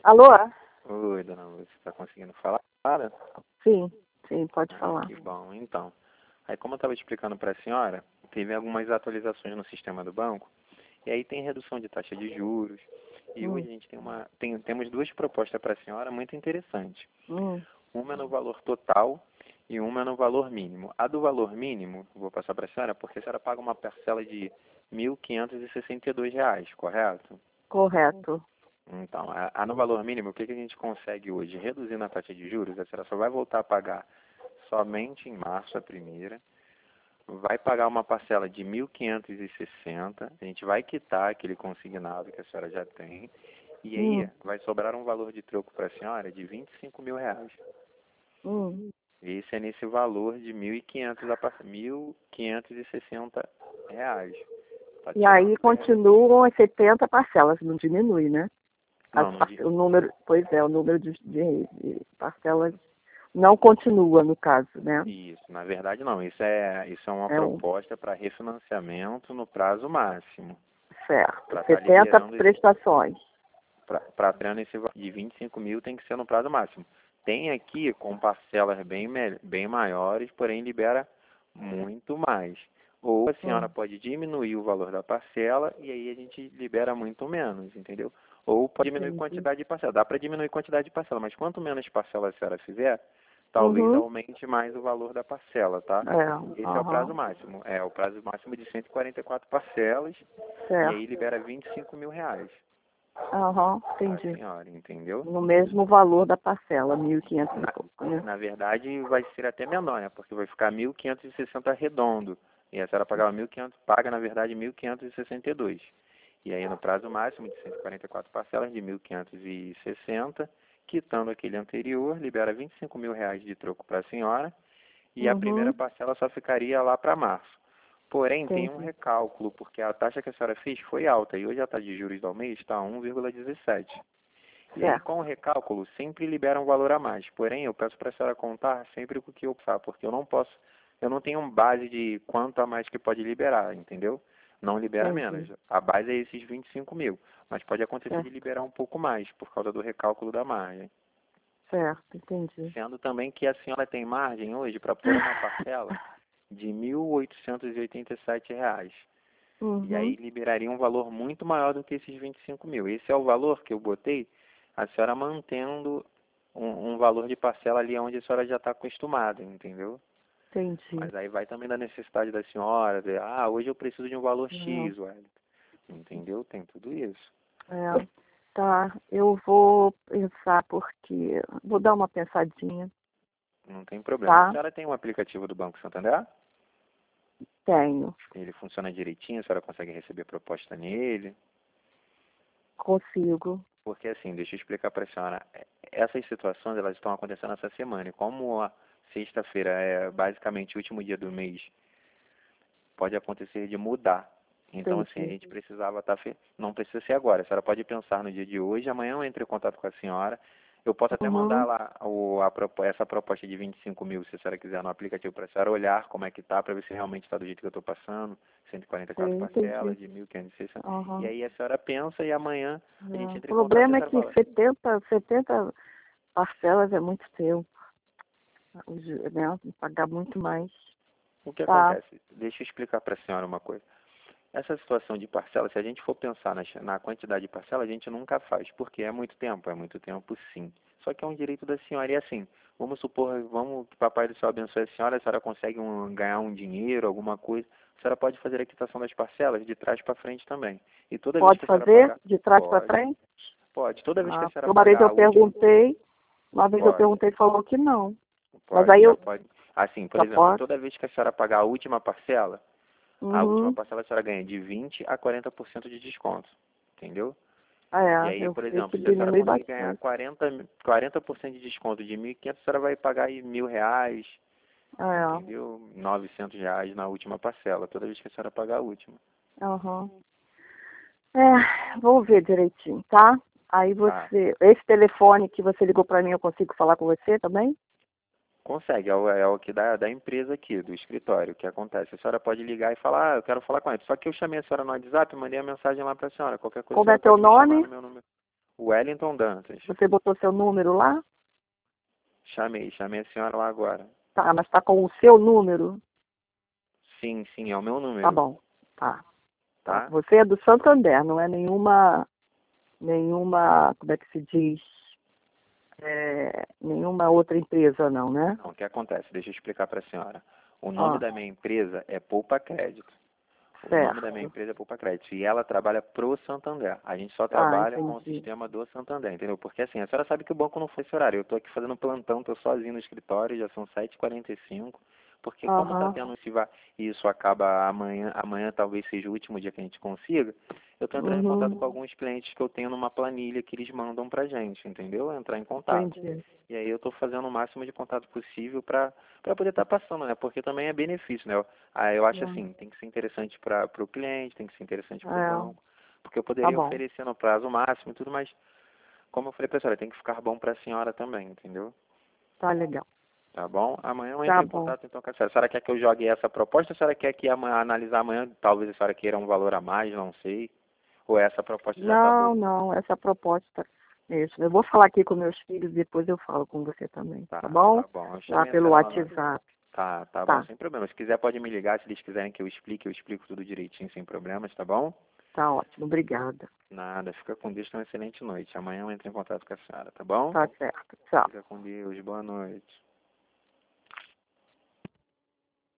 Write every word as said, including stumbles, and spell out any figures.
Alô? Oi, dona Lúcia, está conseguindo falar? Sim, sim, pode Ah, falar. que bom. Então, aí como eu estava explicando para a senhora, teve algumas atualizações no sistema do banco, e aí tem redução de taxa de juros, e Hum, hoje a gente tem uma, tem, temos duas propostas para a senhora muito interessantes. hum, Uma é no valor total e uma é no valor mínimo. A do valor mínimo, vou passar para a senhora, porque a senhora paga uma parcela de mil quinhentos e sessenta e dois reais, correto? correto. Então, a, a no valor mínimo, o que, que a gente consegue hoje? Reduzindo a taxa de juros, a senhora só vai voltar a pagar somente em março, a primeira. Vai pagar uma parcela de mil quinhentos e sessenta. A gente vai quitar aquele consignado que a senhora já tem. E aí Hum, vai sobrar um valor de troco para a senhora de vinte e cinco mil reais. hum. Esse é nesse valor de mil e quinhentos a par- mil quinhentos e sessenta reais. Tá E aí tirando, né? continuam as setenta parcelas, não diminui, né? As Não, não, par- di- o número, pois é, o número de, de- de parcelas não continua, no caso, né? Isso, na verdade não. Isso é, isso é uma É um proposta para refinanciamento no prazo máximo. certo. Para estar setenta liberando esse, prestações. para tirando esse va- de vinte e cinco mil tem que ser no prazo máximo. Tem aqui com parcelas bem, me- bem maiores, porém libera muito mais. Ou a senhora Hum, pode diminuir o valor da parcela e aí a gente libera muito menos, entendeu? Ou pode diminuir entendi. quantidade de parcela. Dá para diminuir quantidade de parcela, mas quanto menos parcela a senhora fizer, talvez Uhum. aumente mais o valor da parcela, tá? É, Esse é o prazo aham, máximo. É o prazo máximo de cento e quarenta e quatro parcelas e aí certo. libera vinte e cinco mil reais Aham, a entendi. senhora, entendeu? No mesmo valor da parcela, mil e quinhentos e Na, pouco, né? na verdade vai ser até menor, né? Porque vai ficar mil quinhentos e sessenta redondo. E a senhora pagava mil e quinhentos, paga na verdade mil quinhentos e sessenta e dois. E aí no prazo máximo de cento e quarenta e quatro parcelas de mil quinhentos e sessenta, quitando aquele anterior, libera vinte e cinco mil reais de troco para a senhora e a primeira Uhum, parcela só ficaria lá para março. Porém, tem um entendi. recálculo, porque a taxa que a senhora fez foi alta e hoje a taxa de juros do mês está um vírgula dezessete. E aí, Certo. com o recálculo, sempre libera um valor a mais. Porém, eu peço para a senhora contar sempre com o que eu faço, porque eu não posso, eu não tenho base de quanto a mais que pode liberar, entendeu? Não libera menos. Entendi. A base é esses vinte e cinco mil, mas pode acontecer de Certo, liberar um pouco mais, por causa do recálculo da margem. certo, entendi. Sendo também que a senhora tem margem hoje para pôr uma parcela de mil oitocentos e oitenta e sete reais. E aí Uhum, liberaria um valor muito maior do que esses vinte e cinco mil. Esse é o valor que eu botei, a senhora mantendo um, um valor de parcela ali onde a senhora já está acostumada, entendeu? entendi. Mas aí vai também da necessidade da senhora, de, ah, hoje eu preciso de um valor X, É, ué. Entendeu? Tem tudo isso. é, tá, eu vou pensar porque vou dar uma pensadinha, Não tem problema. A tá? senhora tem um aplicativo do Banco Santander? Tenho, Ele funciona direitinho, a senhora consegue receber proposta nele? consigo. Porque assim, deixa eu explicar para a senhora, é, essas situações elas estão acontecendo essa semana, e como a sexta-feira é basicamente o último dia do mês, pode acontecer de mudar. Então assim, a Entendi. gente precisava estar, fe... não precisa ser agora, a senhora pode pensar no dia de hoje, amanhã eu entro em contato com a senhora, eu posso até mandar Uhum, lá o, a, propo- essa proposta de vinte e cinco mil, se a senhora quiser, no aplicativo para a senhora olhar como é que tá, para ver se realmente está do jeito que eu estou passando, cento e quarenta e quatro sim, entendi. parcelas de mil quinhentos e sessenta. E Uhum. aí a senhora pensa e amanhã a É. gente O entra em contato e a problema é senhora que fala, setenta, setenta parcelas é muito tempo, os- né? Pagar muito mais. o que Tá. acontece? Deixa eu explicar para a senhora uma coisa. Essa situação de parcela, se a gente for pensar na, na quantidade de parcela, a gente nunca faz, porque é muito tempo, é muito tempo sim. Só que é um direito da senhora. E assim, vamos supor, vamos que o Papai do Céu abençoe a senhora, a senhora consegue um, ganhar um dinheiro, alguma coisa, a senhora pode fazer a quitação das parcelas de trás para frente também. E toda vez Pode que a senhora fazer pagar, de trás para pode, frente? pode. Toda vez que a Ah, senhora uma vez pagar eu a última, perguntei, uma vez eu pode, perguntei e falou que não. Mas pode, aí já eu pode. Assim, por já exemplo, posso. toda vez que a senhora pagar a última parcela, a última Uhum. parcela a senhora ganha de vinte a quarenta por cento de desconto, entendeu? Ah, E é, aí, eu por sei exemplo, que se a senhora diminui conseguir ganhar bastante. quarenta, quarenta por cento de desconto de mil e quinhentos, a senhora vai pagar aí mil reais, Ah, entendeu? Novecentos reais na última parcela, toda vez que a senhora pagar a última. é. Uhum. É, vou ver direitinho, tá? Aí Tá. você, esse telefone que você ligou para mim, eu consigo falar com você também? Consegue, é o, é o que da, da empresa aqui, do escritório, o que acontece. A senhora pode ligar e falar, ah, eu quero falar com ele. Só que eu chamei a senhora no WhatsApp, mandei a mensagem lá para a senhora. Qualquer coisa a Como é senhora teu pode me chamar nome? no meu número. Wellington Dantas. Você botou seu número lá? Chamei, chamei a senhora lá agora. Tá, mas tá com o seu número? Sim, sim, é o meu número. Tá bom, tá. Tá? Você é do Santander, não é nenhuma, nenhuma, como é que se diz, é, nenhuma outra empresa não, né? Não, o que acontece? Deixa eu explicar para a senhora. O nome Ah, da minha empresa é Poupa Crédito. O nome da minha certo. empresa é Poupa Crédito. E ela trabalha pro Santander. A gente só Ah, trabalha com o entendi. sistema do Santander, entendeu? Porque assim, a senhora sabe que o banco não foi esse horário. Eu estou aqui fazendo plantão, estou sozinho no escritório, já são sete e quarenta e cinco. Porque como está Aham, tendo esse va- e isso acaba amanhã, amanhã talvez seja o último dia que a gente consiga, eu estou entrando em contato uhum, com alguns clientes que eu tenho numa planilha que eles mandam pra gente, entendeu? Entrar em contato. entendi. E aí eu estou fazendo o máximo de contato possível para para poder estar passando, né? Porque também é benefício, né? Aí eu acho Hum, assim, tem que ser interessante para o cliente, tem que ser interessante para o É, banco, porque eu tá poderia bom, oferecer no prazo máximo e tudo, mas como eu falei para a senhora, tem que ficar bom para a senhora também, entendeu? tá legal. Tá bom? Amanhã eu entro Tá em bom. contato então com a senhora. A senhora quer que eu jogue essa proposta ou a senhora quer que amanhã, analisar amanhã, talvez a senhora queira um valor a mais, não sei, ou essa proposta já tá Não, boa? não, essa é a proposta mesmo. Eu vou falar aqui com meus filhos e depois eu falo com você também, Tá, tá bom? tá bom. Eu Lá chamei a pelo senhora lá no... WhatsApp. Tá, tá bom, Tá, sem problema. Se quiser pode me ligar, se eles quiserem que eu explique, eu explico tudo direitinho, sem problemas, tá bom? tá ótimo, obrigada. Nada, fica com Deus, tenha uma excelente noite. Amanhã eu entro em contato com a senhora, tá bom? Tá certo, tchau. Fica com Deus, boa noite.